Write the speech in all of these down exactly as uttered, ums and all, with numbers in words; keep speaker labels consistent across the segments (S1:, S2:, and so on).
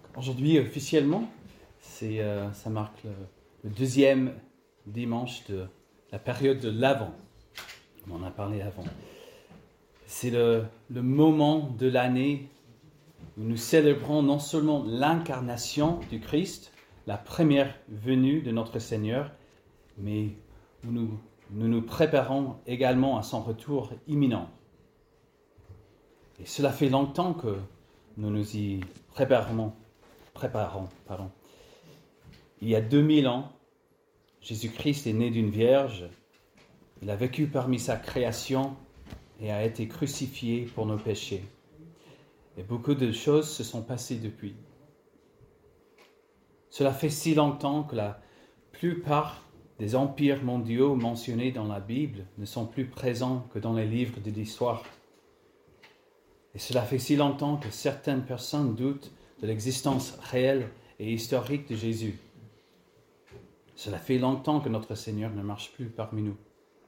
S1: Aujourd'hui, officiellement, c'est, euh, ça marque le, le deuxième dimanche de la période de l'Avent. On en a parlé avant. C'est le, le moment de l'année où nous célébrons non seulement l'incarnation du Christ, la première venue de notre Seigneur, mais où nous nous, nous préparons également à son retour imminent. Et cela fait longtemps que nous nous y préparons. préparons pardon. Il y a deux mille ans, Jésus-Christ est né d'une vierge. Il a vécu parmi sa création et a été crucifié pour nos péchés. Et beaucoup de choses se sont passées depuis. Cela fait si longtemps que la plupart des empires mondiaux mentionnés dans la Bible ne sont plus présents que dans les livres de l'histoire. Et cela fait si longtemps que certaines personnes doutent de l'existence réelle et historique de Jésus. Cela fait longtemps que notre Seigneur ne marche plus parmi nous.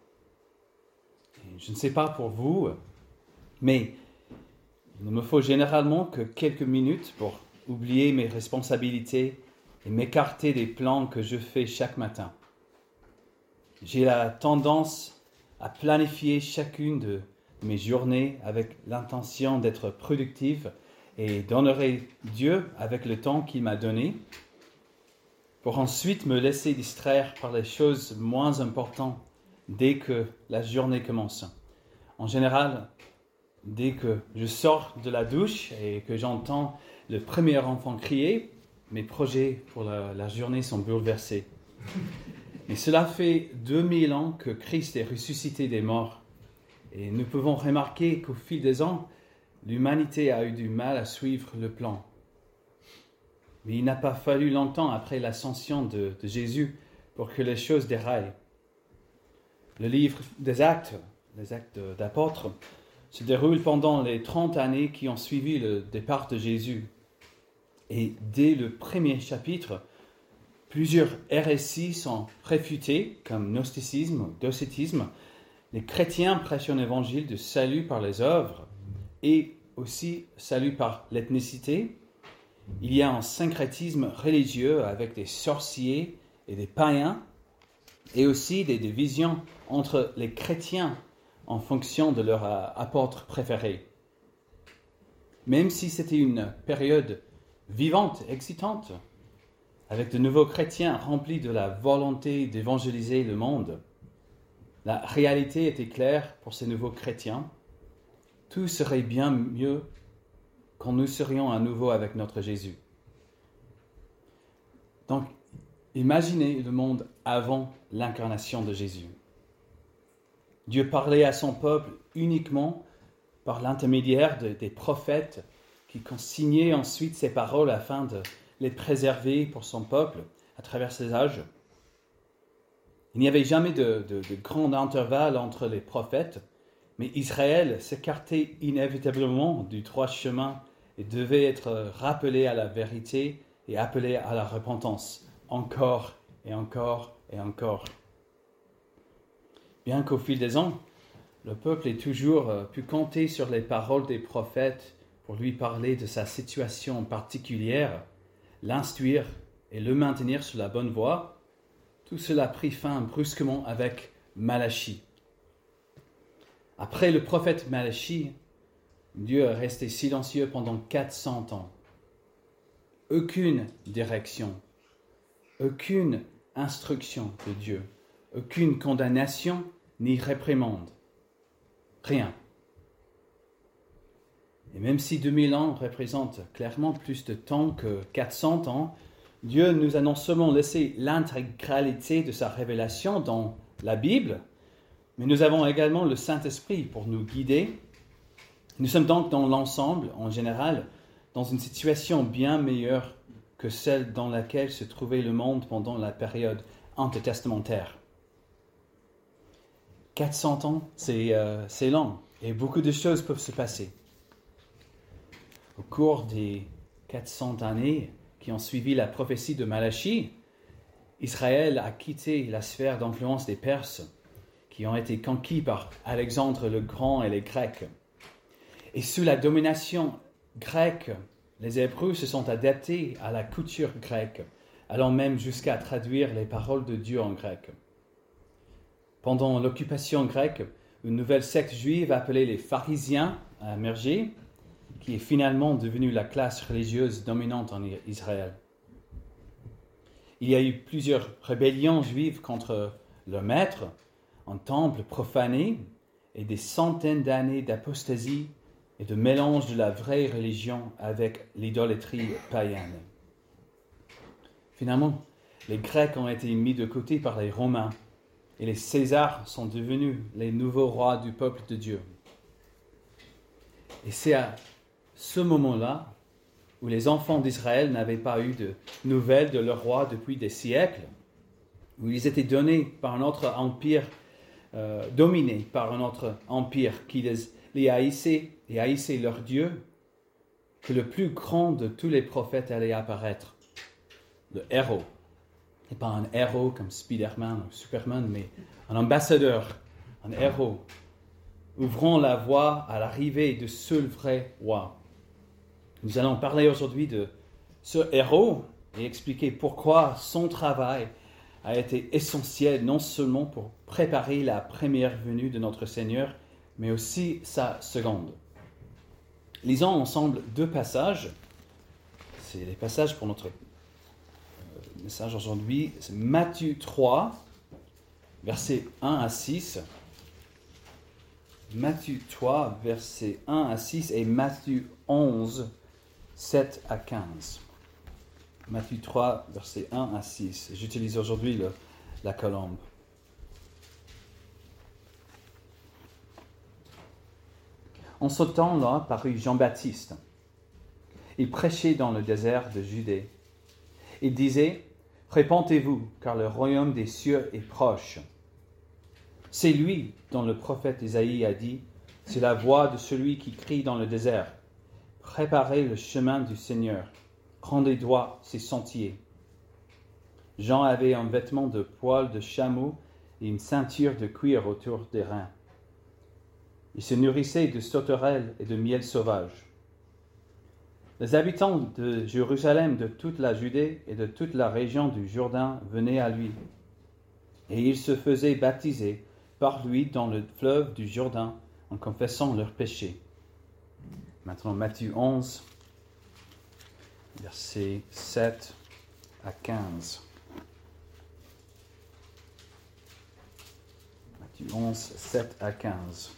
S1: Et je ne sais pas pour vous, mais il ne me faut généralement que quelques minutes pour oublier mes responsabilités et m'écarter des plans que je fais chaque matin. J'ai la tendance à planifier chacune de mes journées avec l'intention d'être productive et d'honorer Dieu avec le temps qu'il m'a donné, pour ensuite me laisser distraire par les choses moins importantes dès que la journée commence. En général, dès que je sors de la douche et que j'entends le premier enfant crier, mes projets pour la, la journée sont bouleversés. Et cela fait deux mille ans que Christ est ressuscité des morts. Et nous pouvons remarquer qu'au fil des ans, l'humanité a eu du mal à suivre le plan. Mais il n'a pas fallu longtemps après l'ascension de, de Jésus pour que les choses déraillent. Le livre des Actes, les Actes d'apôtres, se déroule pendant les trente années qui ont suivi le départ de Jésus. Et dès le premier chapitre, plusieurs hérésies sont réfutées, comme gnosticisme ou docétisme. Les chrétiens prêchent un évangile de salut par les œuvres et aussi salut par l'ethnicité. Il y a un syncrétisme religieux avec des sorciers et des païens et aussi des divisions entre les chrétiens en fonction de leur apôtre préféré. Même si c'était une période vivante, excitante, avec de nouveaux chrétiens remplis de la volonté d'évangéliser le monde, la réalité était claire pour ces nouveaux chrétiens. Tout serait bien mieux quand nous serions à nouveau avec notre Jésus. Donc, imaginez le monde avant l'incarnation de Jésus. Dieu parlait à son peuple uniquement par l'intermédiaire de, des prophètes qui consignaient ensuite ses paroles afin de les préserver pour son peuple à travers ses âges. Il n'y avait jamais de, de, de grand intervalle entre les prophètes, mais Israël s'écartait inévitablement du droit chemin et devait être rappelé à la vérité et appelé à la repentance, encore et encore et encore. Bien qu'au fil des ans, le peuple ait toujours pu compter sur les paroles des prophètes pour lui parler de sa situation particulière, l'instruire et le maintenir sur la bonne voie, tout cela prit fin brusquement avec Malachie. Après le prophète Malachie, Dieu est resté silencieux pendant quatre cents ans. Aucune direction, aucune instruction de Dieu, aucune condamnation ni réprimande. Rien. Et même si deux mille ans représentent clairement plus de temps que quatre cents ans, Dieu nous a non seulement laissé l'intégralité de sa révélation dans la Bible, mais nous avons également le Saint-Esprit pour nous guider. Nous sommes donc dans l'ensemble, en général, dans une situation bien meilleure que celle dans laquelle se trouvait le monde pendant la période intertestamentaire. quatre cents ans, c'est, euh, c'est long, et beaucoup de choses peuvent se passer. Au cours des quatre cents années qui ont suivi la prophétie de Malachie, Israël a quitté la sphère d'influence des Perses, qui ont été conquis par Alexandre le Grand et les Grecs. Et sous la domination grecque, les Hébreux se sont adaptés à la culture grecque, allant même jusqu'à traduire les paroles de Dieu en grec. Pendant l'occupation grecque, une nouvelle secte juive appelée les pharisiens a émergé, qui est finalement devenue la classe religieuse dominante en Israël. Il y a eu plusieurs rébellions juives contre leur maître, un temple profané et des centaines d'années d'apostasie et de mélange de la vraie religion avec l'idolâtrie païenne. Finalement, les Grecs ont été mis de côté par les Romains et les Césars sont devenus les nouveaux rois du peuple de Dieu. Et c'est à ce moment-là où les enfants d'Israël n'avaient pas eu de nouvelles de leur roi depuis des siècles, où ils étaient donnés par un autre empire, euh, dominés par un autre empire qui les, les haïssait et haïssait leur Dieu, que le plus grand de tous les prophètes allait apparaître, le héros. Et pas un héros comme Spider-Man ou Superman, mais un ambassadeur, un héros, ouvrant la voie à l'arrivée de ce vrai roi. Nous allons parler aujourd'hui de ce héros et expliquer pourquoi son travail a été essentiel non seulement pour préparer la première venue de notre Seigneur, mais aussi sa seconde. Lisons ensemble deux passages. C'est les passages pour notre message aujourd'hui. C'est Matthieu trois, versets un à six. Matthieu trois, versets un à six et Matthieu onze, sept à quinze. Matthieu trois, versets un à six. J'utilise aujourd'hui le, la colombe. En ce temps-là parut Jean-Baptiste. Il prêchait dans le désert de Judée. Il disait, « Répentez-vous, car le royaume des cieux est proche. » C'est lui dont le prophète Isaïe a dit, « C'est la voix de celui qui crie dans le désert. Préparez le chemin du Seigneur. Rendez droit ses sentiers. » Jean avait un vêtement de poil de chameau et une ceinture de cuir autour des reins. Il se nourrissait de sauterelles et de miel sauvage. Les habitants de Jérusalem, de toute la Judée et de toute la région du Jourdain venaient à lui. Et ils se faisaient baptiser par lui dans le fleuve du Jourdain en confessant leurs péchés. Maintenant, Matthieu onze, versets sept à quinze. Matthieu onze, sept à quinze.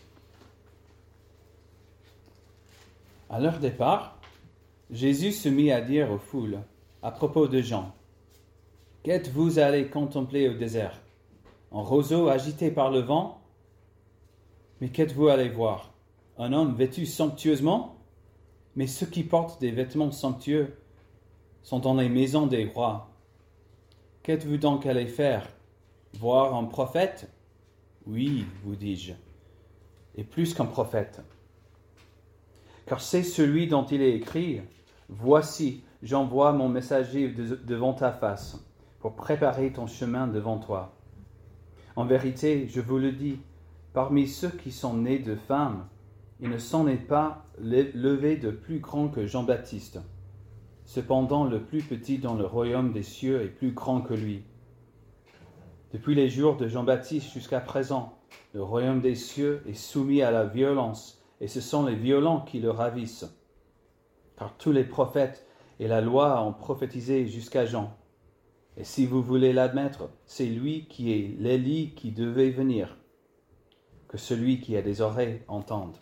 S1: À leur départ, Jésus se mit à dire aux foules à propos de Jean, « Qu'êtes-vous allés contempler au désert? Un roseau agité par le vent? Mais qu'êtes-vous allés voir? Un homme vêtu somptueusement? Mais ceux qui portent des vêtements somptueux sont dans les maisons des rois. Qu'êtes-vous donc allés faire? Voir un prophète? Oui, vous dis-je, et plus qu'un prophète. Car c'est celui dont il est écrit, « Voici, j'envoie mon messager de- devant ta face, pour préparer ton chemin devant toi. » En vérité, je vous le dis, parmi ceux qui sont nés de femmes, il ne s'en est pas levé de plus grand que Jean-Baptiste. Cependant, le plus petit dans le royaume des cieux est plus grand que lui. Depuis les jours de Jean-Baptiste jusqu'à présent, le royaume des cieux est soumis à la violence, et ce sont les violents qui le ravissent. Car tous les prophètes et la loi ont prophétisé jusqu'à Jean. Et si vous voulez l'admettre, c'est lui qui est l'Élie qui devait venir. Que celui qui a des oreilles entende.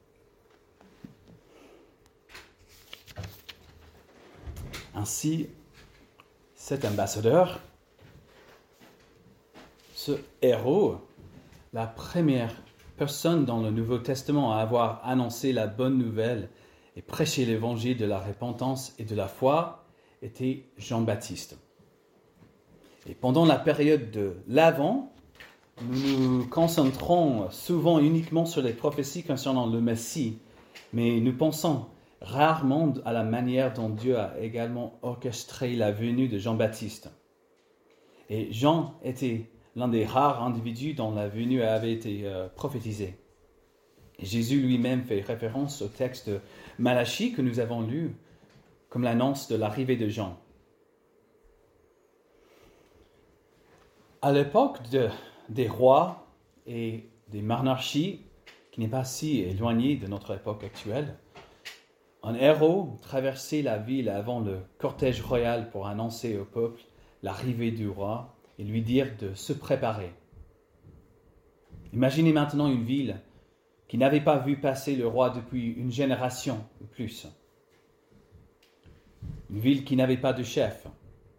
S1: Ainsi, cet ambassadeur, ce héros, la première personne dans le Nouveau Testament à avoir annoncé la bonne nouvelle et prêché l'évangile de la repentance et de la foi, était Jean-Baptiste. Et pendant la période de l'Avent, nous nous concentrons souvent uniquement sur les prophéties concernant le Messie, mais nous pensons rarement à la manière dont Dieu a également orchestré la venue de Jean-Baptiste. Et Jean était l'un des rares individus dont la venue avait été euh, prophétisée. Et Jésus lui-même fait référence au texte de Malachie que nous avons lu, comme l'annonce de l'arrivée de Jean. À l'époque de, des rois et des monarchies, qui n'est pas si éloignée de notre époque actuelle, un héros traversait la ville avant le cortège royal pour annoncer au peuple l'arrivée du roi et lui dire de se préparer. Imaginez maintenant une ville qui n'avait pas vu passer le roi depuis une génération ou plus. Une ville qui n'avait pas de chef.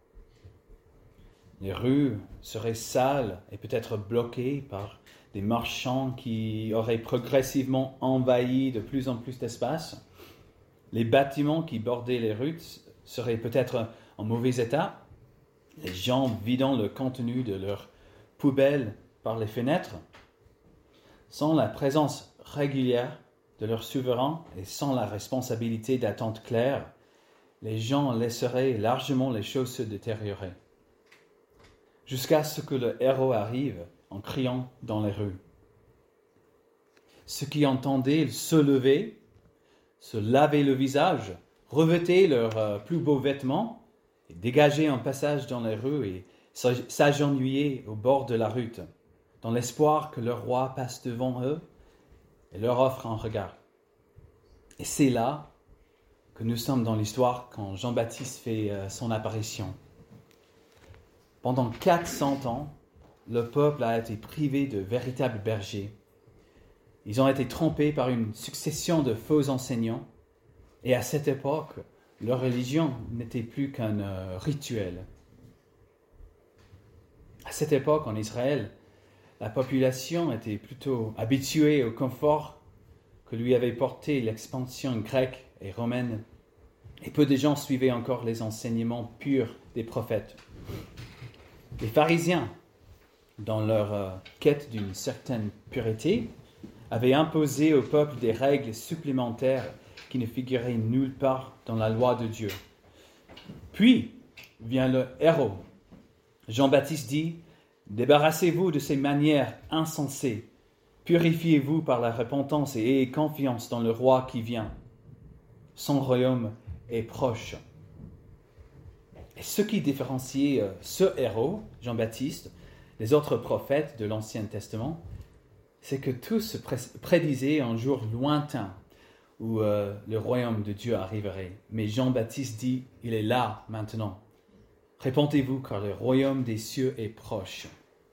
S1: Les rues seraient sales et peut-être bloquées par des marchands qui auraient progressivement envahi de plus en plus d'espace. Les bâtiments qui bordaient les routes seraient peut-être en mauvais état. Les gens vidant le contenu de leurs poubelles par les fenêtres. Sans la présence régulière de leur souverain et sans la responsabilité d'attente claire, les gens laisseraient largement les choses se détériorer. Jusqu'à ce que le héros arrive en criant dans les rues. Ceux qui entendaient se lever, se laver le visage, revêter leurs euh, plus beaux vêtements, et dégager un passage dans les rues et s'agenouiller au bord de la route, dans l'espoir que le roi passe devant eux et leur offre un regard. Et c'est là que nous sommes dans l'histoire quand Jean-Baptiste fait euh, son apparition. Pendant quatre cents ans, le peuple a été privé de véritables bergers. Ils ont été trompés par une succession de faux enseignants. Et à cette époque, leur religion n'était plus qu'un euh, rituel. À cette époque, en Israël, la population était plutôt habituée au confort que lui avait porté l'expansion grecque et romaine. Et peu de gens suivaient encore les enseignements purs des prophètes. Les pharisiens, dans leur euh, quête d'une certaine pureté, avaient imposé au peuple des règles supplémentaires qui ne figuraient nulle part dans la loi de Dieu. Puis vient le héros. Jean-Baptiste dit « Débarrassez-vous de ces manières insensées, purifiez-vous par la repentance et ayez confiance dans le roi qui vient. Son royaume est proche. » Et ce qui différenciait euh, ce héros, Jean-Baptiste, des autres prophètes de l'Ancien Testament, c'est que tous prédisaient un jour lointain où euh, le royaume de Dieu arriverait. Mais Jean-Baptiste dit, il est là maintenant. Répentez-vous car le royaume des cieux est proche.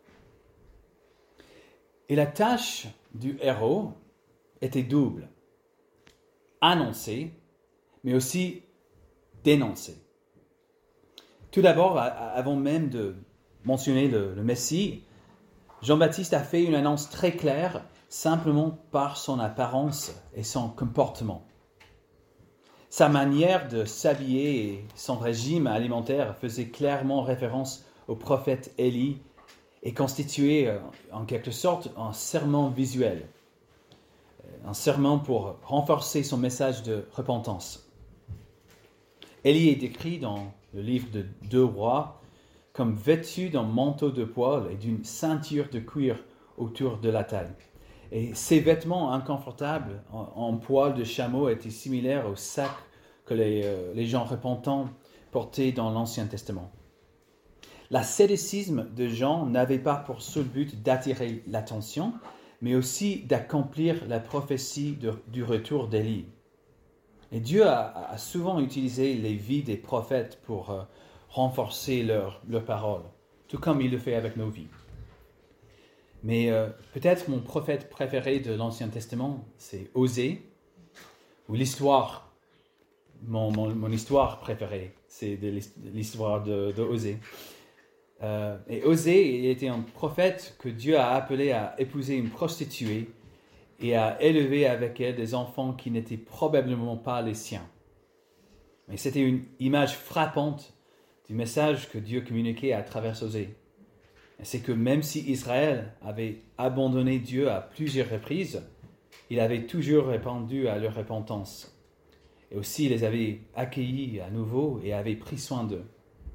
S1: Et la tâche du héros était double. Annoncer, mais aussi dénoncer. Tout d'abord, avant même de mentionner le, le Messie, Jean-Baptiste a fait une annonce très claire, simplement par son apparence et son comportement. Sa manière de s'habiller et son régime alimentaire faisaient clairement référence au prophète Élie et constituaient en quelque sorte un serment visuel, un serment pour renforcer son message de repentance. Élie est décrit dans le livre de Deux Rois, comme vêtu d'un manteau de poil et d'une ceinture de cuir autour de la taille. Et ces vêtements inconfortables en, en poil de chameau étaient similaires aux sacs que les, euh, les gens repentants portaient dans l'Ancien Testament. L'ascéticisme de Jean n'avait pas pour seul but d'attirer l'attention, mais aussi d'accomplir la prophétie de, du retour d'Élie. Et Dieu a, a souvent utilisé les vies des prophètes pour euh, renforcer leurs leur paroles, tout comme il le fait avec nos vies. Mais euh, peut-être mon prophète préféré de l'Ancien Testament, c'est Osée, ou l'histoire, mon, mon, mon histoire préférée, c'est de l'histoire de, de Osée. Euh, et Osée, il était un prophète que Dieu a appelé à épouser une prostituée et à élever avec elle des enfants qui n'étaient probablement pas les siens. Mais c'était une image frappante du message que Dieu communiquait à travers Osée. C'est que même si Israël avait abandonné Dieu à plusieurs reprises, il avait toujours répondu à leur repentance. Et aussi, il les avait accueillis à nouveau et avait pris soin d'eux.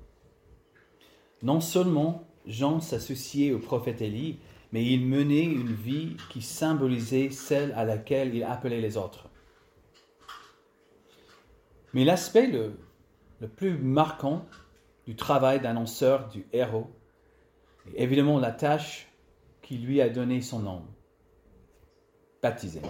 S1: Non seulement Jean s'associait au prophète Élie, mais il menait une vie qui symbolisait celle à laquelle il appelait les autres. Mais l'aspect le le plus marquant du travail d'annonceur du héros est évidemment la tâche qui lui a donné son nom, baptiser.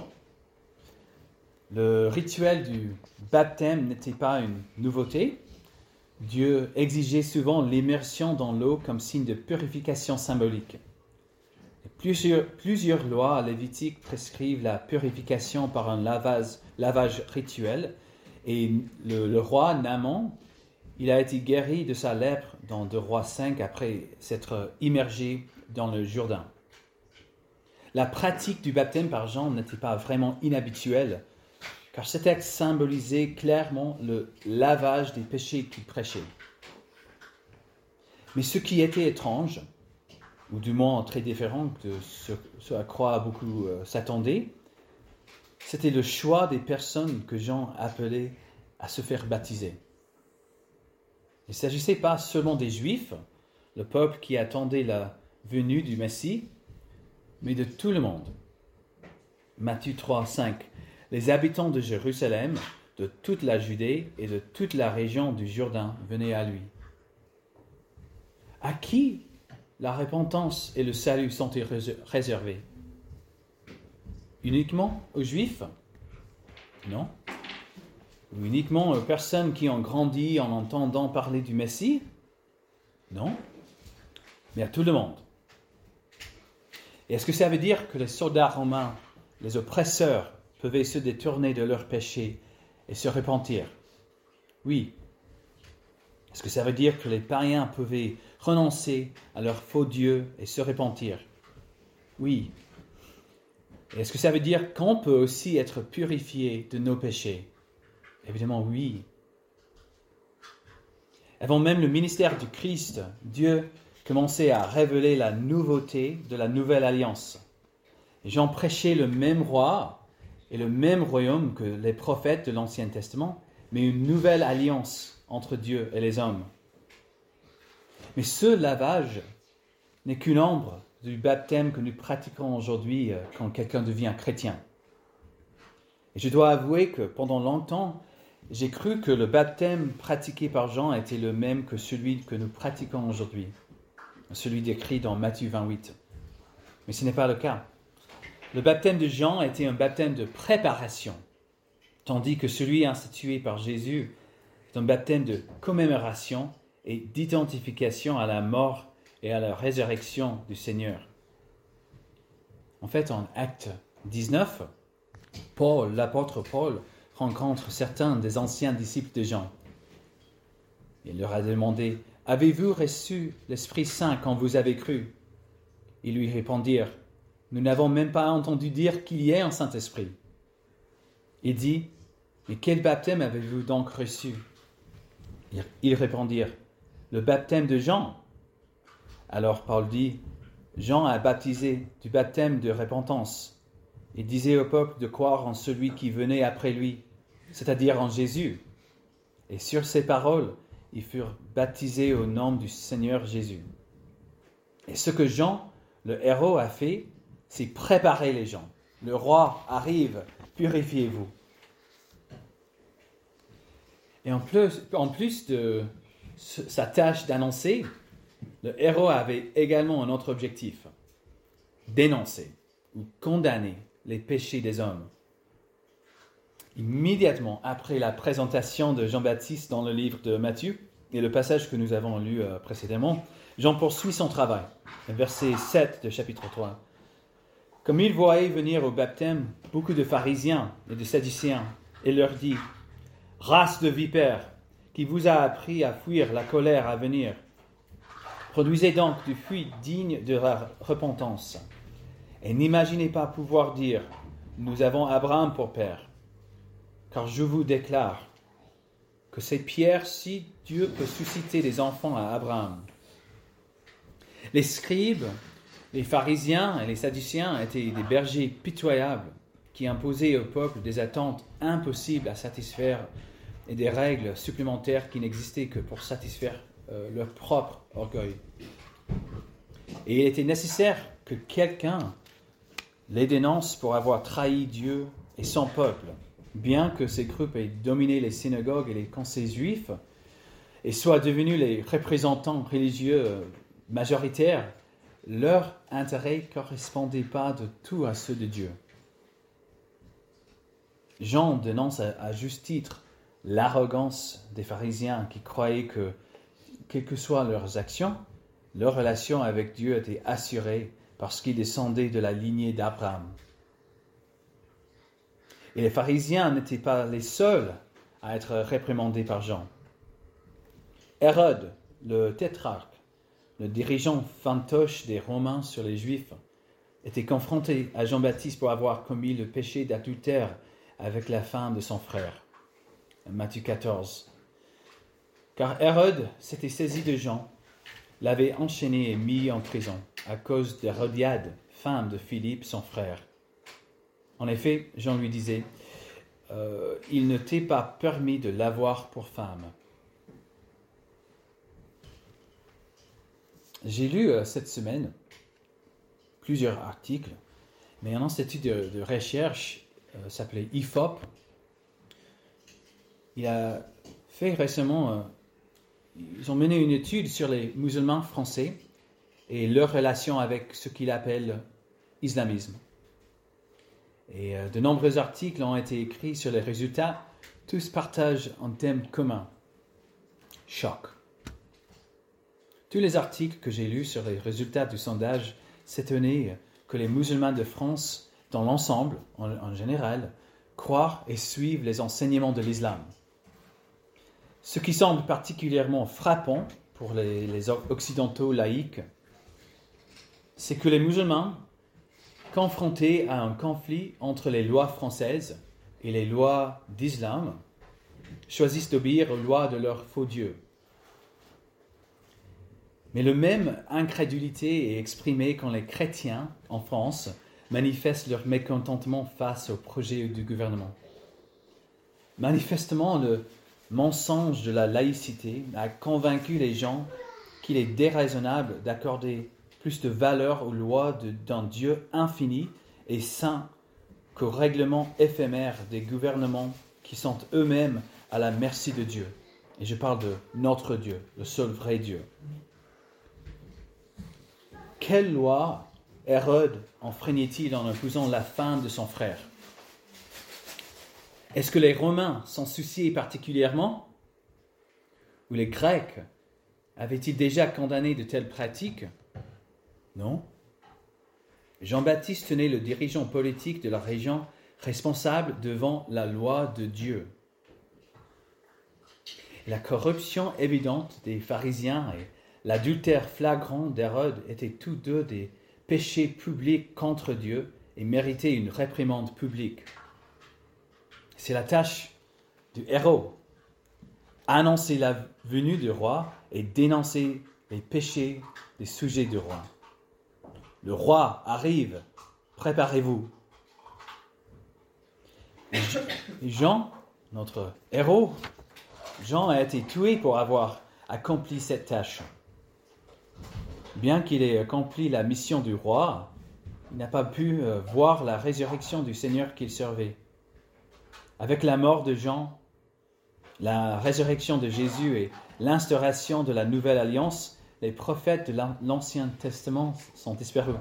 S1: Le rituel du baptême n'était pas une nouveauté. Dieu exigeait souvent l'immersion dans l'eau comme signe de purification symbolique. Et plusieurs, plusieurs lois lévitiques prescrivent la purification par un lavage, lavage rituel. Et le, le roi Naaman, il a été guéri de sa lèpre dans deux Rois cinq après s'être immergé dans le Jourdain. La pratique du baptême par Jean n'était pas vraiment inhabituelle, car ce texte symbolisait clairement le lavage des péchés qu'il prêchait. Mais ce qui était étrange, ou du moins très différent de ce, ce à quoi beaucoup euh, s'attendaient, c'était le choix des personnes que Jean appelait à se faire baptiser. Il ne s'agissait pas seulement des Juifs, le peuple qui attendait la venue du Messie, mais de tout le monde. Matthieu trois, cinq. Les habitants de Jérusalem, de toute la Judée et de toute la région du Jourdain venaient à lui. À qui la repentance et le salut sont-ils réservés? Uniquement aux Juifs? Non. Ou uniquement aux personnes qui ont grandi en entendant parler du Messie? Non. Mais à tout le monde. Et est-ce que ça veut dire que les soldats romains, les oppresseurs, pouvaient se détourner de leurs péchés et se repentir? Oui. Est-ce que ça veut dire que les païens pouvaient renoncer à leur faux Dieu et se repentir? Oui. Et est-ce que ça veut dire qu'on peut aussi être purifié de nos péchés? Évidemment, oui. Avant même le ministère du Christ, Dieu commençait à révéler la nouveauté de la nouvelle alliance. Et Jean prêchait le même roi et le même royaume que les prophètes de l'Ancien Testament, mais une nouvelle alliance entre Dieu et les hommes. Mais ce lavage n'est qu'une ombre du baptême que nous pratiquons aujourd'hui quand quelqu'un devient chrétien. Et je dois avouer que pendant longtemps, j'ai cru que le baptême pratiqué par Jean était le même que celui que nous pratiquons aujourd'hui, celui décrit dans Matthieu vingt-huit. Mais ce n'est pas le cas. Le baptême de Jean était un baptême de préparation, tandis que celui institué par Jésus est un baptême de commémoration et d'identification à la mort et à la résurrection du Seigneur. En fait, en Actes dix-neuf, Paul, l'apôtre Paul, rencontre certains des anciens disciples de Jean. Il leur a demandé « Avez-vous reçu l'Esprit Saint quand vous avez cru ?» Ils lui répondirent « Nous n'avons même pas entendu dire qu'il y ait un Saint-Esprit. » Il dit « Mais quel baptême avez-vous donc reçu ?» Ils répondirent « Le baptême de Jean. » Alors Paul dit « Jean a baptisé du baptême de repentance. Il disait au peuple de croire en celui qui venait après lui, c'est-à-dire en Jésus. Et sur ces paroles, ils furent baptisés au nom du Seigneur Jésus. » Et ce que Jean, le héros, a fait, c'est préparer les gens. Le roi arrive, purifiez-vous. Et en plus, en plus de sa tâche d'annoncer, le héros avait également un autre objectif, dénoncer ou condamner les péchés des hommes. Immédiatement après la présentation de Jean-Baptiste dans le livre de Matthieu, et le passage que nous avons lu euh, précédemment, Jean poursuit son travail. Verset sept de chapitre trois. Comme il voyait venir au baptême beaucoup de pharisiens et de sadducéens, il leur dit « Race de vipères, qui vous a appris à fuir la colère à venir, produisez donc du fruit digne de la repentance. Et n'imaginez pas pouvoir dire « Nous avons Abraham pour père ». Car je vous déclare que ces pierres-ci, Dieu peut susciter des enfants à Abraham. » Les scribes, les pharisiens et les sadducéens étaient des bergers pitoyables qui imposaient au peuple des attentes impossibles à satisfaire et des règles supplémentaires qui n'existaient que pour satisfaire euh, leur propre orgueil. Et il était nécessaire que quelqu'un les dénonce pour avoir trahi Dieu et son peuple. Bien que ces groupes aient dominé les synagogues et les conseils juifs, et soient devenus les représentants religieux majoritaires, leur intérêt ne correspondait pas de tout à ceux de Dieu. Jean dénonce à, à juste titre l'arrogance des pharisiens qui croyaient que, quelles que soient leurs actions, leur relation avec Dieu était assurée parce qu'ils descendaient de la lignée d'Abraham. Et les pharisiens n'étaient pas les seuls à être réprimandés par Jean. Hérode, le tétrarque, le dirigeant fantoche des Romains sur les Juifs, était confronté à Jean-Baptiste pour avoir commis le péché d'adultère avec la femme de son frère. Matthieu quatorze. Car Hérode s'était saisi de Jean, l'avait enchaîné et mis en prison à cause d'Hérodiade, femme de Philippe, son frère. En effet, Jean lui disait, euh, « Il ne t'est pas permis de l'avoir pour femme. » J'ai lu euh, cette semaine plusieurs articles, mais un institut de, de recherche euh, s'appelait I F O P. Il a fait récemment, euh, ils ont mené une étude sur les musulmans français et leur relation avec ce qu'il appelle l'islamisme. Et euh, de nombreux articles ont été écrits sur les résultats. Tous partagent un thème commun. Choc. Tous les articles que j'ai lus sur les résultats du sondage s'étonnaient que les musulmans de France, dans l'ensemble, en, en général, croient et suivent les enseignements de l'islam. Ce qui semble particulièrement frappant pour les, les occidentaux laïcs, c'est que les musulmans, confrontés à un conflit entre les lois françaises et les lois d'islam, choisissent d'obéir aux lois de leur faux Dieu. Mais la même incrédulité est exprimée quand les chrétiens en France manifestent leur mécontentement face au projet du gouvernement. Manifestement, le mensonge de la laïcité a convaincu les gens qu'il est déraisonnable d'accorder plus de valeur aux lois de, d'un Dieu infini et saint qu'aux règlements éphémères des gouvernements qui sont eux-mêmes à la merci de Dieu. Et je parle de notre Dieu, le seul vrai Dieu. Quelle loi Hérode enfreignait-il en imposant la femme de son frère? Est-ce que les Romains s'en souciaient particulièrement? Ou les Grecs avaient-ils déjà condamné de telles pratiques? Non. Jean-Baptiste tenait le dirigeant politique de la région responsable devant la loi de Dieu. La corruption évidente des pharisiens et l'adultère flagrant d'Hérode étaient tous deux des péchés publics contre Dieu et méritaient une réprimande publique. C'est la tâche du héros, annoncer la venue du roi et dénoncer les péchés des sujets du roi. Le roi arrive, préparez-vous. Jean, notre héros, Jean a été tué pour avoir accompli cette tâche. Bien qu'il ait accompli la mission du roi, il n'a pas pu voir la résurrection du Seigneur qu'il servait. Avec la mort de Jean, la résurrection de Jésus et l'instauration de la nouvelle alliance, les prophètes de l'Ancien Testament sont disparus.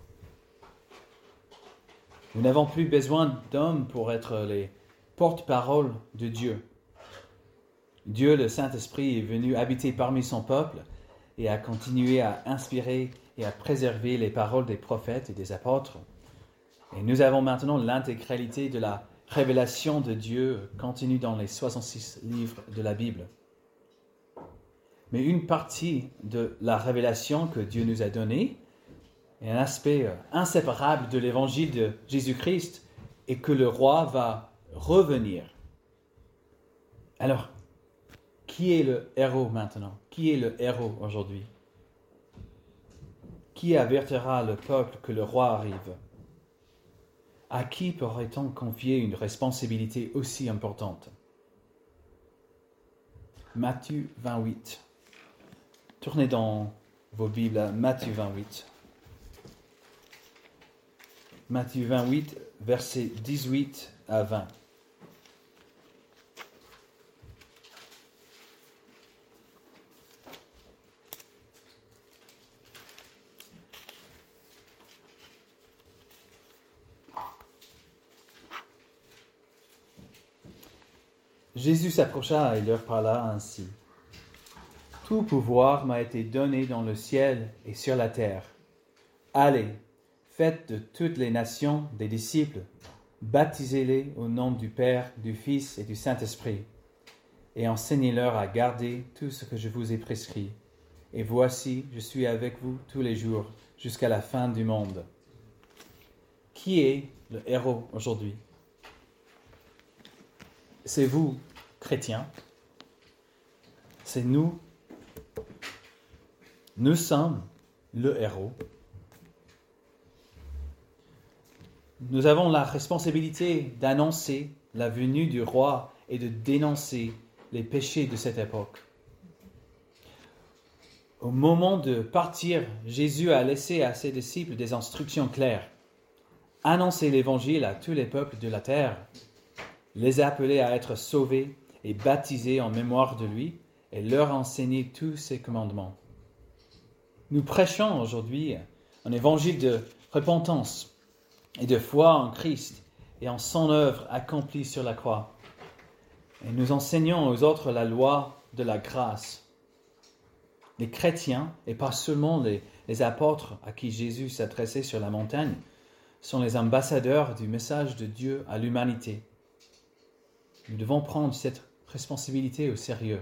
S1: Nous n'avons plus besoin d'hommes pour être les porte-paroles de Dieu. Dieu, le Saint-Esprit, est venu habiter parmi son peuple et a continué à inspirer et à préserver les paroles des prophètes et des apôtres. Et nous avons maintenant l'intégralité de la révélation de Dieu contenue dans les soixante-six livres de la Bible. Mais une partie de la révélation que Dieu nous a donnée est un aspect inséparable de l'évangile de Jésus-Christ et que le roi va revenir. Alors, qui est le héros maintenant? Qui est le héros aujourd'hui? Qui avertira le peuple que le roi arrive? À qui pourrait-on confier une responsabilité aussi importante? Matthieu vingt-huit. Tournez dans vos Bibles à Matthieu vingt-huit. Matthieu vingt-huit, versets dix-huit à vingt. Jésus s'approcha et leur parla ainsi. « Tout pouvoir m'a été donné dans le ciel et sur la terre. Allez, faites de toutes les nations des disciples, baptisez-les au nom du Père, du Fils et du Saint-Esprit, et enseignez-leur à garder tout ce que je vous ai prescrit. Et voici, je suis avec vous tous les jours, jusqu'à la fin du monde. » Qui est le héros aujourd'hui? C'est vous, chrétiens. C'est nous. Nous sommes le héros. Nous avons la responsabilité d'annoncer la venue du roi et de dénoncer les péchés de cette époque. Au moment de partir, Jésus a laissé à ses disciples des instructions claires. Annoncer l'évangile à tous les peuples de la terre, les appeler à être sauvés et baptisés en mémoire de lui, et leur enseigner tous ses commandements. Nous prêchons aujourd'hui un évangile de repentance et de foi en Christ et en son œuvre accomplie sur la croix. Et nous enseignons aux autres la loi de la grâce. Les chrétiens, et pas seulement les, les apôtres à qui Jésus s'adressait sur la montagne, sont les ambassadeurs du message de Dieu à l'humanité. Nous devons prendre cette responsabilité au sérieux.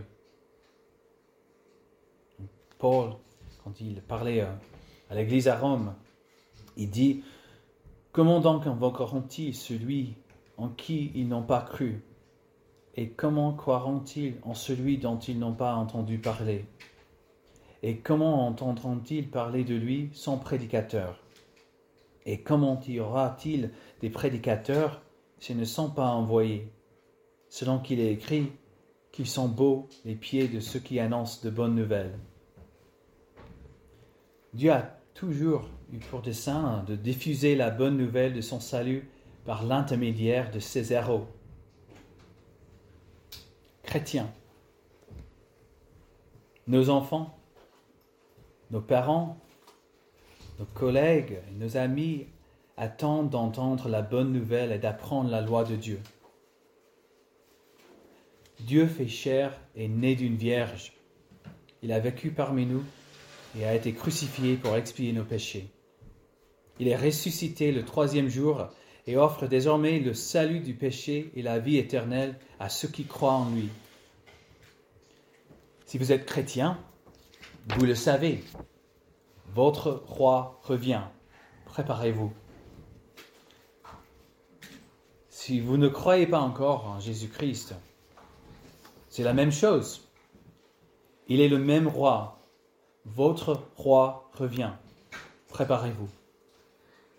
S1: Paul, quand il parlait à l'église à Rome, il dit « Comment donc invoqueront-ils celui en qui ils n'ont pas cru? Et comment croiront-ils en celui dont ils n'ont pas entendu parler? Et comment entendront-ils parler de lui sans prédicateur? Et comment y aura-t-il des prédicateurs s'ils ne sont pas envoyés? Selon qu'il est écrit, qu'ils sont beaux les pieds de ceux qui annoncent de bonnes nouvelles. » Dieu a toujours eu pour dessein de diffuser la bonne nouvelle de son salut par l'intermédiaire de ses héros. Chrétiens, nos enfants, nos parents, nos collègues et nos amis attendent d'entendre la bonne nouvelle et d'apprendre la loi de Dieu. Dieu fait chair et né d'une vierge. Il a vécu parmi nous et a été crucifié pour expier nos péchés. Il est ressuscité le troisième jour et offre désormais le salut du péché et la vie éternelle à ceux qui croient en lui. Si vous êtes chrétien, vous le savez, votre roi revient. Préparez-vous. Si vous ne croyez pas encore en Jésus-Christ, c'est la même chose. Il est le même roi. Votre roi revient. Préparez-vous.